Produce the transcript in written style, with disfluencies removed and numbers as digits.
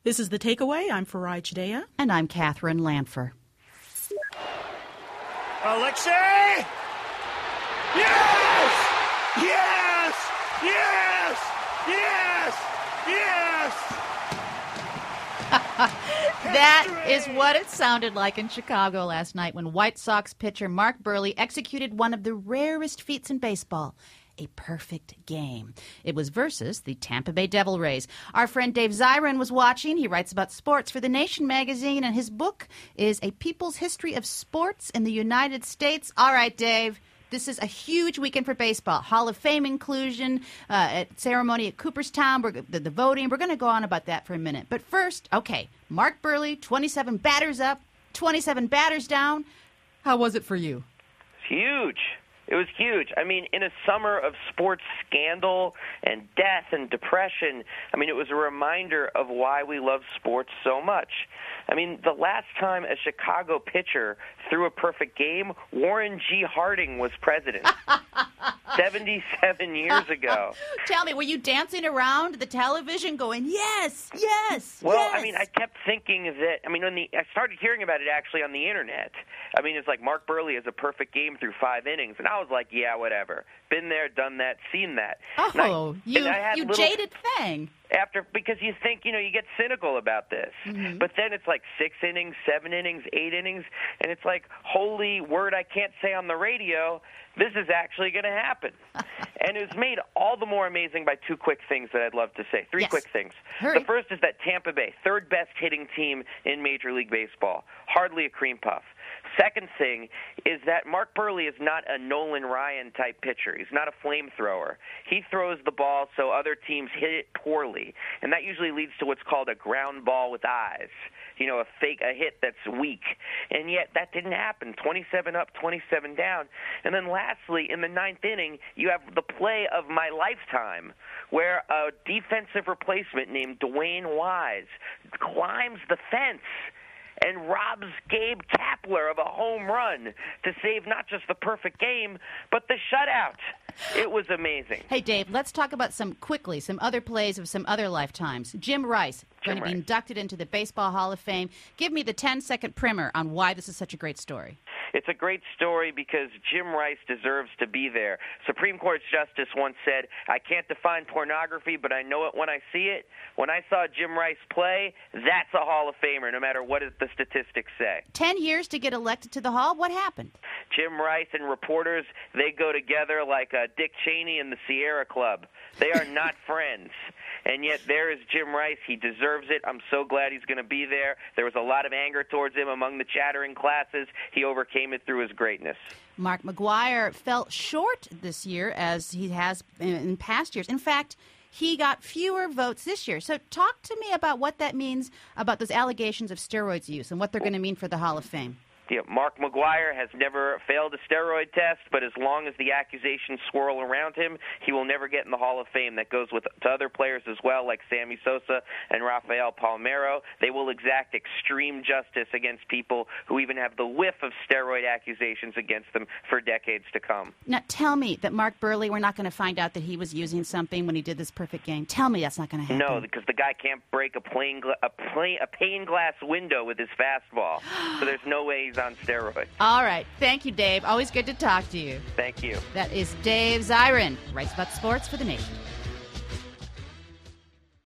This is The Takeaway. I'm Farai Chideya. And I'm Catherine Lanfer. Alexei! Yes! Yes! Yes! Yes! Yes! That is what it sounded like in Chicago last night when White Sox pitcher Mark Buehrle executed one of the rarest feats in baseball, a perfect game. It was versus the Tampa Bay Devil Rays. Our friend Dave Zirin was watching. He writes about sports for The Nation magazine, and his book is A People's History of Sports in the United States. All right, Dave. This is a huge weekend for baseball. Hall of Fame inclusion, at ceremony at Cooperstown, the voting. We're going to go on about that for a minute. But first, okay, Mark Buehrle, 27 batters up, 27 batters down. How was it for you? It's huge. It was huge. I mean, in a summer of sports scandal and death and depression, I mean, it was a reminder of why we love sports so much. I mean, the last time a Chicago pitcher threw a perfect game, Warren G. Harding was president. 77 years ago. Tell me, were you dancing around the television going, yes, yes, Well, yes? I mean, I kept thinking that, I mean, I started hearing about it actually on the internet. I mean, it's like Mark Buehrle has a perfect game through 5 innings, and I was like, yeah, whatever. Been there, done that, seen that. Oh, you jaded thing. Because you think, you get cynical about this. Mm-hmm. But then it's like 6 innings, 7 innings, 8 innings, and it's like, holy word I can't say on the radio, this is actually going to happen. And it was made all the more amazing by 2 quick things that I'd love to say. 3 quick things. Hurry. The first is that Tampa Bay, 3rd best hitting team in Major League Baseball. Hardly a cream puff. Second thing is that Mark Buehrle is not a Nolan Ryan type pitcher. He's not a flamethrower. He throws the ball so other teams hit it poorly, and that usually leads to what's called a ground ball with eyes. A hit that's weak. And yet that didn't happen. 27 up, 27 down. And then lastly, in the 9th inning, you have the play of my lifetime where a defensive replacement named Dwayne Wise climbs the fence and robs Gabe Kapler of a home run to save not just the perfect game, but the shutout. It was amazing. Hey, Dave, let's talk about some other plays of some other lifetimes. Jim Rice, going to be inducted into the Baseball Hall of Fame. Give me the 10-second primer on why this is such a great story. It's a great story because Jim Rice deserves to be there. Supreme Court Justice once said, I can't define pornography, but I know it when I see it. When I saw Jim Rice play, that's a Hall of Famer, no matter what the statistics say. 10 years to get elected to the Hall? What happened? Jim Rice and reporters, they go together like Dick Cheney and the Sierra Club. They are not friends. And yet there is Jim Rice. He deserves it. I'm so glad he's going to be there. There was a lot of anger towards him among the chattering classes. He overcame it through his greatness. Mark McGwire fell short this year, as he has in past years. In fact, he got fewer votes this year. So talk to me about what that means about those allegations of steroids use and what they're going to mean for the Hall of Fame. Mark McGwire has never failed a steroid test, but as long as the accusations swirl around him, he will never get in the Hall of Fame. That goes to other players as well, like Sammy Sosa and Rafael Palmeiro. They will exact extreme justice against people who even have the whiff of steroid accusations against them for decades to come. Now, tell me that Mark Buehrle, we're not going to find out that he was using something when he did this perfect game. Tell me that's not going to happen. No, because the guy can't break a pane glass window with his fastball, so there's no way he's on steroids. All right. Thank you, Dave. Always good to talk to you. Thank you. That is Dave Zirin, writes about sports for The Nation.